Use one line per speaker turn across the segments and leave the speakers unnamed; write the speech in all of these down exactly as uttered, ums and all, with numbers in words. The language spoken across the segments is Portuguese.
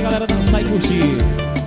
galera dançar e curtir.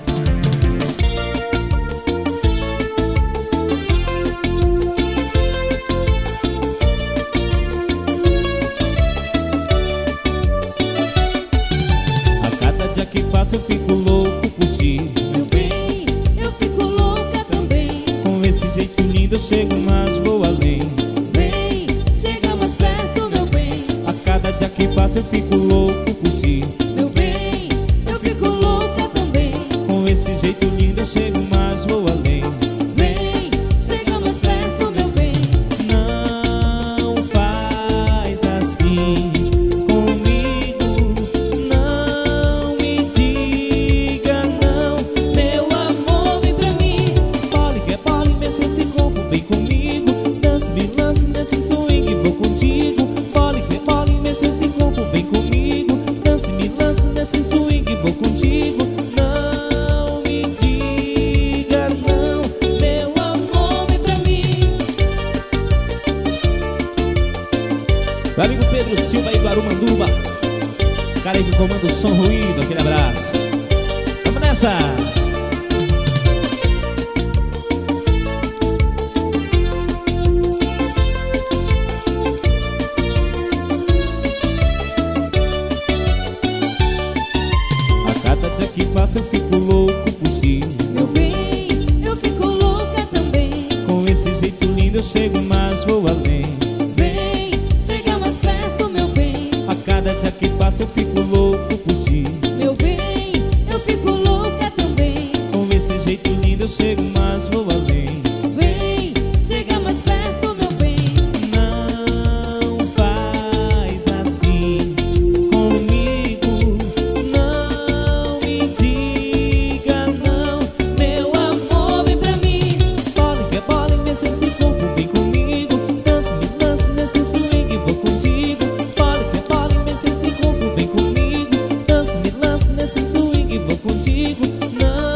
A cada dia que passa eu fico louco por ti,
meu bem, eu fico louca também.
com esse jeito lindo eu chego, mas vou além.
Vem, chega mais perto, meu bem.
A cada dia que passa eu fico louco por ti,
Meu bem, eu fico louca também.
com esse jeito lindo eu chego, mas vou além.
Vem, chega mais perto, meu bem.
Não faz assim comigo, não me diga não.
Meu amor, vem pra mim.
Pole, que é pole, mexe esse corpo, vem comigo. Dance, me lance nesse swing, vou contigo. Pole, que é pole, mexe esse corpo, vem comigo. Dance, me lance nesse swing, vou contigo. Não me diga não.
Meu amor, vem pra mim.
Meu amigo Pedro Silva e Guarumanduba, cara aí que comanda o som ruído, aquele abraço. Vamos nessa! A cada dia que passa eu fico louco por ti,
Meu bem, eu fico louca também.
com esse jeito lindo eu chego, mas vou além.
Vem, chega mais perto, meu bem.
A cada dia que passa eu fico louco por ti,
Meu bem, eu fico louca também.
com esse jeito lindo eu chego, mas vou além.
Vem, chega mais perto, meu bem.
Não faz assim comigo, não me diga não.
Meu amor, vem pra mim.
Pole, que é pole, mexe esse corpo, vem comigo. Dance, me lance nesse swing, vou contigo. Pole, que é pole, mexe esse corpo, vem comigo. Dance, me lance nesse swing, vou contigo. Não